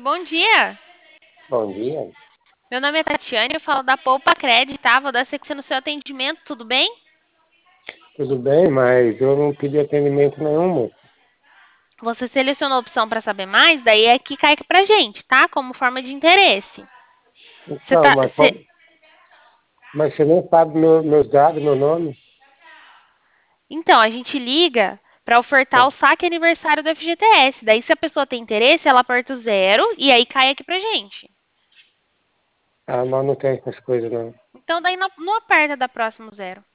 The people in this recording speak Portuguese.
bom dia. Bom dia. Meu nome é Tatiane, eu falo da Poupa Cred, tá? Vou dar sequência no seu atendimento, tudo bem? Tudo bem, mas eu não pedi atendimento nenhum, moço. Você selecionou a opção para saber mais, daí é que cai pra gente, tá? Como forma de interesse. Você Então, tá, você- mas você nem sabe meus dados, meu nome? Então, a gente liga para ofertar Ah, o saque aniversário do FGTS. Daí, se a pessoa tem interesse, ela aperta o zero e aí cai aqui pra gente. mas não tem essas coisas, não. Então, daí não aperta da próximo zero.